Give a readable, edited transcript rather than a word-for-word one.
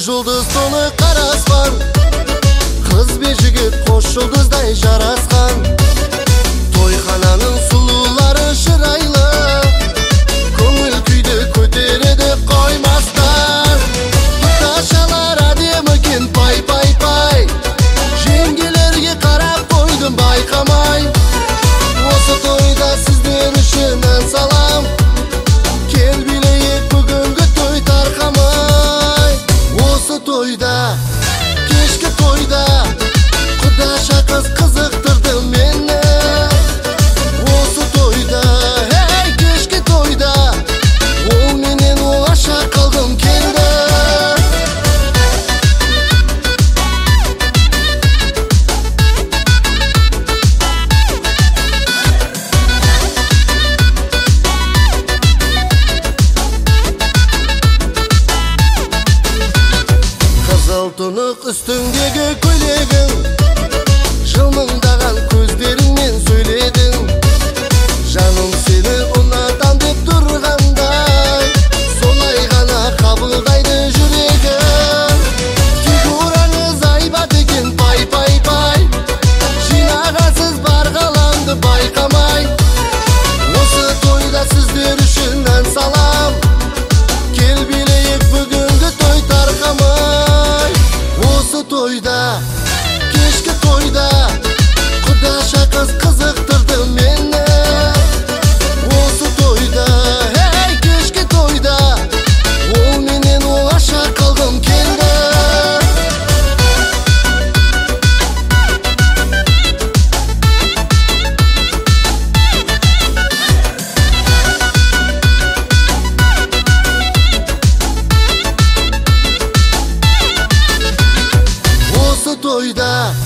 жұлдыз толы қарасқан, қыз бен жігіт қос жұлдыздай жарасқан. Тойхананың сұлулары шырайлы, көңіл күйді көтереді қоймастан. Ташалар әдемі екен пай пай пай, жеңгелерге қарап қойдым байқамай. Осы тойда сіздер үшін ән салам, кел билейік бүгінгі той тарқамай. Осы тойда, кешкі тойда, құдаша қыз қызықтырды мені. Осы тойда, кешкі тойда, ол менен оңаша қалғым келді. Қызыл тұнық үстіңдегі көйлегің, жылмыңдаған көздеріңмен сөйледің. Жаным сені ұнатам деп тұрғандай, солай ғана қабылдайды жүрегім. Фигураңыз айбат екен пай пай пай, жинағансыз бар ғаламды байқамай. Осы тойда сіздер үшін ән салам, кел билейік бүгінгі той тарқамай. Осы тойда, кешкі тойда, құдаша қыз қызықтырды мені. Осы тойда, кешкі тойда, ол менен оңаша қалғым келді. Осы тойда,